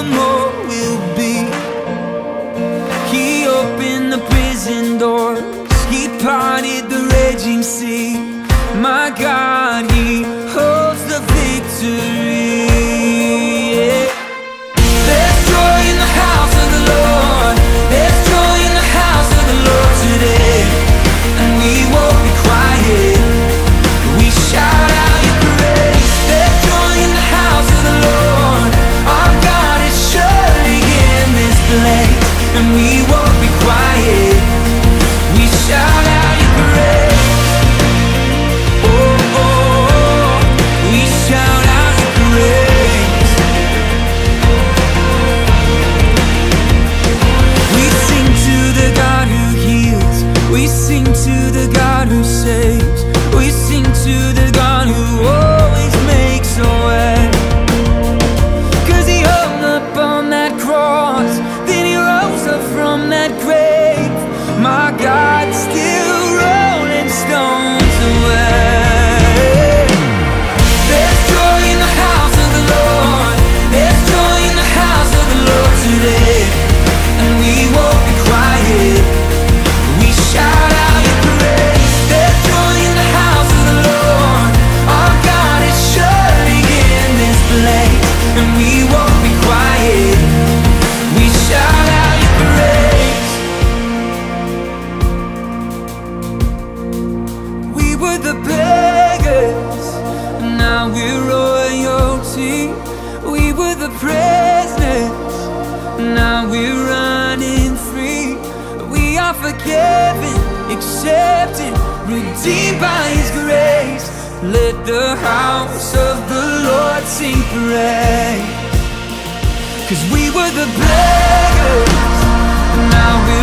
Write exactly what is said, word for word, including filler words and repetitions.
more will be. He opened the prison doors, He parted the raging sea. My God, He holds the victory. Yeah. There's joy in the house of the Lord. There's joy in the house of the Lord today. And we won't be quiet. We shout out your praise. There's joy in the house of the Lord. Our God is surely in this place. And we won't be quiet. We shout out your praise. Oh, oh, oh. We shout out your praise. We sing to the God who heals. We sing to the God who saves. We sing to the God who always makes a way. Cause He hung up on that cross, then He rose up from that grave. My God's still rolling stones away. There's joy in the house of the Lord. There's joy in the house of the Lord today. And we won't be quiet. We shout out your praise. There's joy in the house of the Lord. Our God is surely in this place. And we won't be quiet. We shout out your praise. We were the beggars, now we're royalty. We were the prisoners, now we're running free. We are forgiven, accepted, redeemed by His grace. Let the house of the Lord sing praise. Cause we were the beggars, now we're